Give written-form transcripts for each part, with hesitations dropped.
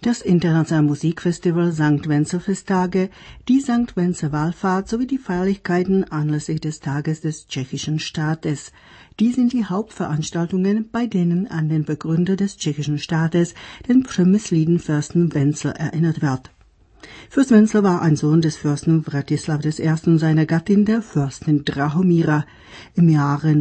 Das internationale Musikfestival St. Wenzel-Festtage, die St. Wenzel-Wallfahrt sowie die Feierlichkeiten anlässlich des Tages des tschechischen Staates. Die sind die Hauptveranstaltungen, bei denen an den Begründer des tschechischen Staates, den Přemysliden-Fürsten Wenzel, erinnert wird. Fürst Wenzel war ein Sohn des Fürsten Wratislav I. und seiner Gattin, der Fürstin Drahomira. Im Jahre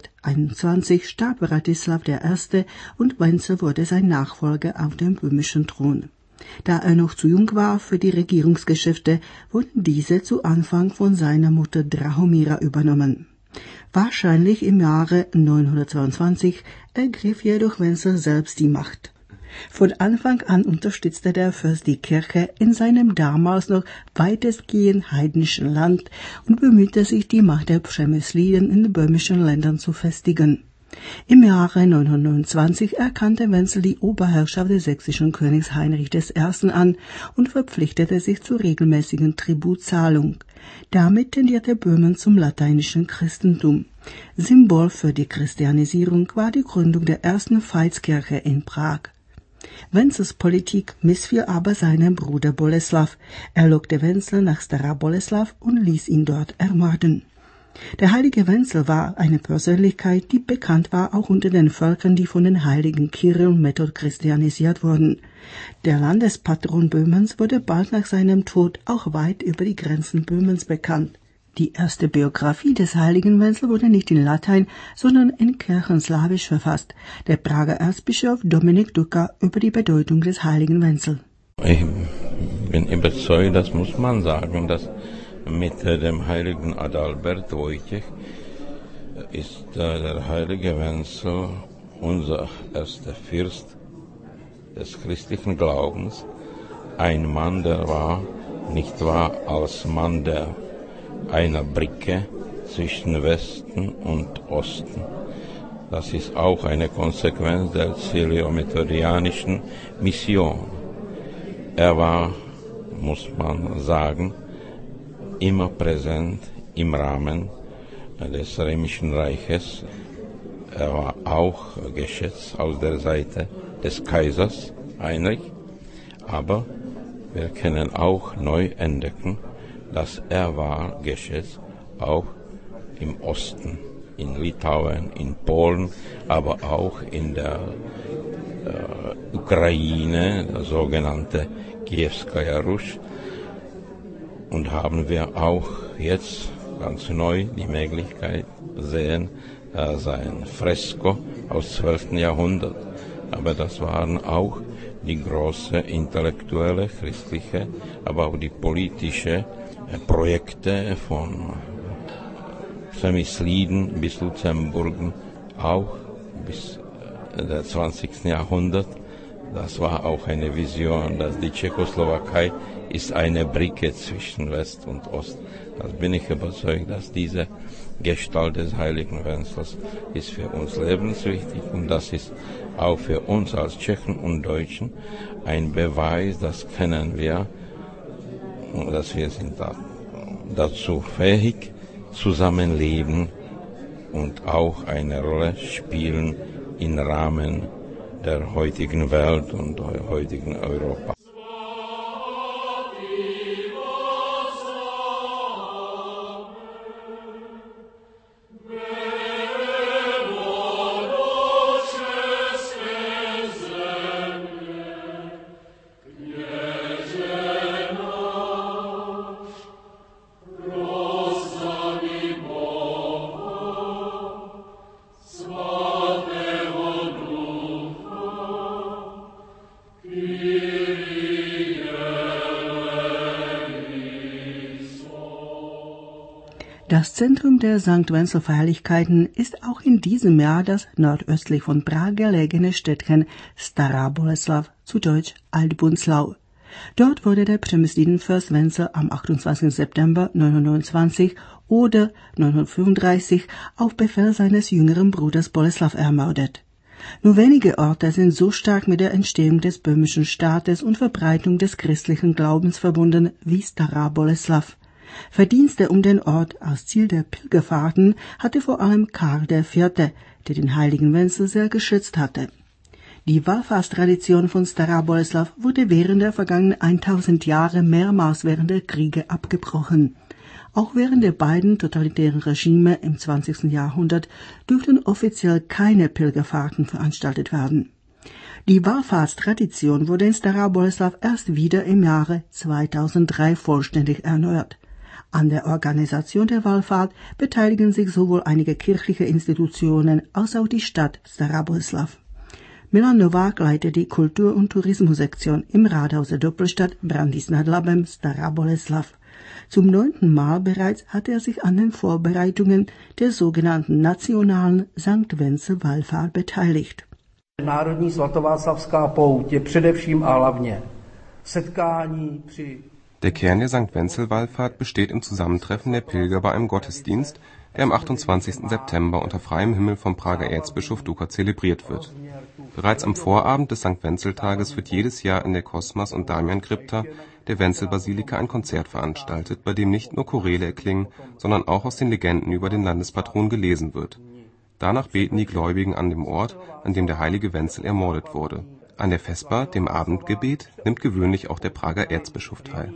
921 starb Wratislav I. und Wenzel wurde sein Nachfolger auf dem böhmischen Thron. Da er noch zu jung war für die Regierungsgeschäfte, wurden diese zu Anfang von seiner Mutter Drahomira übernommen. Wahrscheinlich im Jahre 922 ergriff jedoch Wenzel selbst die Macht. Von Anfang an unterstützte der Fürst die Kirche in seinem damals noch weitestgehend heidnischen Land und bemühte sich, die Macht der Přemysliden in den böhmischen Ländern zu festigen. Im Jahre 929 erkannte Wenzel die Oberherrschaft des sächsischen Königs Heinrich I. an und verpflichtete sich zur regelmäßigen Tributzahlung. Damit tendierte Böhmen zum lateinischen Christentum. Symbol für die Christianisierung war die Gründung der ersten Veitskirche in Prag. Wenzels Politik missfiel aber seinem Bruder Boleslav. Er lockte Wenzel nach Stará Boleslav und ließ ihn dort ermorden. Der heilige Wenzel war eine Persönlichkeit, die bekannt war auch unter den Völkern, die von den heiligen Kyrill und Method christianisiert wurden. Der Landespatron Böhmens wurde bald nach seinem Tod auch weit über die Grenzen Böhmens bekannt. Die erste Biografie des heiligen Wenzel wurde nicht in Latein, sondern in Kirchenslawisch verfasst. Der Prager Erzbischof Dominik Duka über die Bedeutung des heiligen Wenzel. Ich bin überzeugt, das muss man sagen, dass mit dem heiligen Adalbert Wojciech ist der heilige Wenzel unser erster Fürst des christlichen Glaubens. Ein Mann, der war, nicht wahr, als Mann der einer Brücke zwischen Westen und Osten. Das ist auch eine Konsequenz der cäliomethodianischen Mission. Er war, muss man sagen, immer präsent im Rahmen des Römischen Reiches. Er war auch geschätzt aus der Seite des Kaisers Heinrich, aber wir können auch neu entdecken, dass er war geschätzt auch im Osten, in Litauen, in Polen, aber auch in der Ukraine, der sogenannte Kievskaja Rusch. Und haben wir auch jetzt ganz neu die Möglichkeit sehen, sein Fresko aus 12. Jahrhundert. Aber das waren auch die große intellektuelle, christliche, aber auch die politische Projekte von Přemysliden bis Lucemburgen, auch bis der 20. Jahrhundert. Das war auch eine Vision, dass die Tschechoslowakei ist eine Brücke zwischen West und Ost. Da bin ich überzeugt, dass diese Gestalt des heiligen Wenzels ist für uns lebenswichtig und das ist auch für uns als Tschechen und Deutschen ein Beweis, das kennen wir, dass wir sind dazu fähig, zusammenleben und auch eine Rolle spielen im Rahmen der heutigen Welt und der heutigen Europa. Das Zentrum der St. Wenzel-Feierlichkeiten ist auch in diesem Jahr das nordöstlich von Prag gelegene Städtchen Stará Boleslav, zu Deutsch Altbunzlau. Dort wurde der Přemysliden-Fürst Wenzel am 28. September 929 oder 935 auf Befehl seines jüngeren Bruders Boleslav ermordet. Nur wenige Orte sind so stark mit der Entstehung des böhmischen Staates und Verbreitung des christlichen Glaubens verbunden wie Stará Boleslav. Verdienste um den Ort als Ziel der Pilgerfahrten hatte vor allem Karl IV., der den heiligen Wenzel sehr geschätzt hatte. Die Wallfahrtstradition von Stará Boleslav wurde während der vergangenen 1000 Jahre mehrmals während der Kriege abgebrochen. Auch während der beiden totalitären Regime im 20. Jahrhundert durften offiziell keine Pilgerfahrten veranstaltet werden. Die Wallfahrtstradition wurde in Stará Boleslav erst wieder im Jahre 2003 vollständig erneuert. An der Organisation der Wallfahrt beteiligen sich sowohl einige kirchliche Institutionen als auch die Stadt Stará Boleslav. Milan Novák leitet die Kultur- und Tourismussektion im Rathaus der Doppelstadt Brandis nad Labem Stará Boleslav. Zum 9. Mal bereits hat er sich an den Vorbereitungen der sogenannten nationalen St. Wenzel-Wallfahrt beteiligt. Národní svatováclavská pouť je především a hlavně setkání při. Der Kern der St. Wenzel-Wallfahrt besteht im Zusammentreffen der Pilger bei einem Gottesdienst, der am 28. September unter freiem Himmel vom Prager Erzbischof Duka zelebriert wird. Bereits am Vorabend des St. Wenzel-Tages wird jedes Jahr in der Kosmas- und Damian-Krypta der Wenzel-Basilika ein Konzert veranstaltet, bei dem nicht nur Choräle erklingen, sondern auch aus den Legenden über den Landespatron gelesen wird. Danach beten die Gläubigen an dem Ort, an dem der heilige Wenzel ermordet wurde. An der Vesper, dem Abendgebet, nimmt gewöhnlich auch der Prager Erzbischof teil.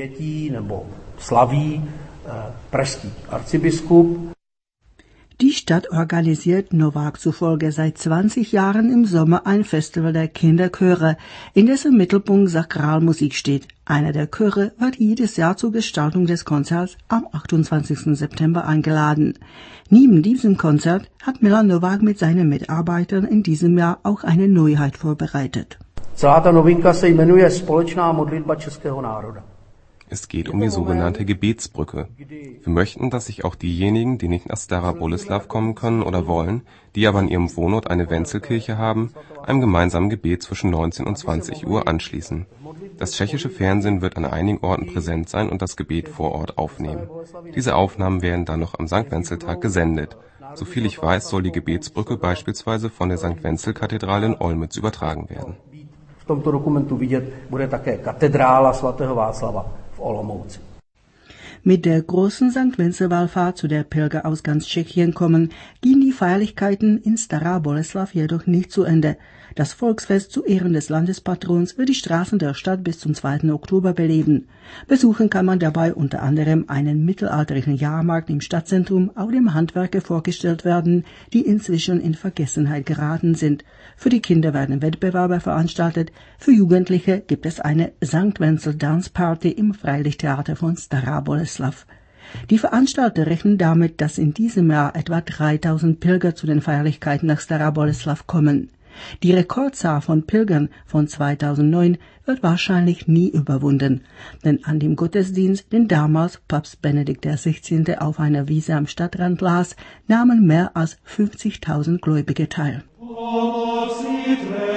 Die Stadt organisiert Novák zufolge seit 20 Jahren im Sommer ein Festival der Kinderchöre, in dessen Mittelpunkt Sakralmusik steht. Einer der Chöre wird jedes Jahr zur Gestaltung des Konzerts am 28. September eingeladen. Neben diesem Konzert hat Milan Novák mit seinen Mitarbeitern in diesem Jahr auch eine Neuheit vorbereitet. Celá ta novinka se jmenuje Společná modlitba českého národa. Es geht um die sogenannte Gebetsbrücke. Wir möchten, dass sich auch diejenigen, die nicht nach Stará Boleslav kommen können oder wollen, die aber an ihrem Wohnort eine Wenzelkirche haben, einem gemeinsamen Gebet zwischen 19 und 20 Uhr anschließen. Das tschechische Fernsehen wird an einigen Orten präsent sein und das Gebet vor Ort aufnehmen. Diese Aufnahmen werden dann noch am St. Wenzel-Tag gesendet. Soviel ich weiß, soll die Gebetsbrücke beispielsweise von der St. Wenzel-Kathedrale in Olmütz übertragen werden. V tomto dokumentu vidět bude také katedrála svatého Václava v Olomouci. Mit der großen St. Wenzel-Wallfahrt, zu der Pilger aus ganz Tschechien kommen, gehen die Feierlichkeiten in Stará Boleslav jedoch nicht zu Ende. Das Volksfest zu Ehren des Landespatrons wird die Straßen der Stadt bis zum 2. Oktober beleben. Besuchen kann man dabei unter anderem einen mittelalterlichen Jahrmarkt im Stadtzentrum, auf dem Handwerker vorgestellt werden, die inzwischen in Vergessenheit geraten sind. Für die Kinder werden Wettbewerbe veranstaltet, für Jugendliche gibt es eine St. Wenzel Dance Party im Freilichttheater von Stará Boleslav. Die Veranstalter rechnen damit, dass in diesem Jahr etwa 3000 Pilger zu den Feierlichkeiten nach Stará Boleslav kommen. Die Rekordzahl von Pilgern von 2009 wird wahrscheinlich nie überwunden, denn an dem Gottesdienst, den damals Papst Benedikt XVI. Auf einer Wiese am Stadtrand las, nahmen mehr als 50.000 Gläubige teil.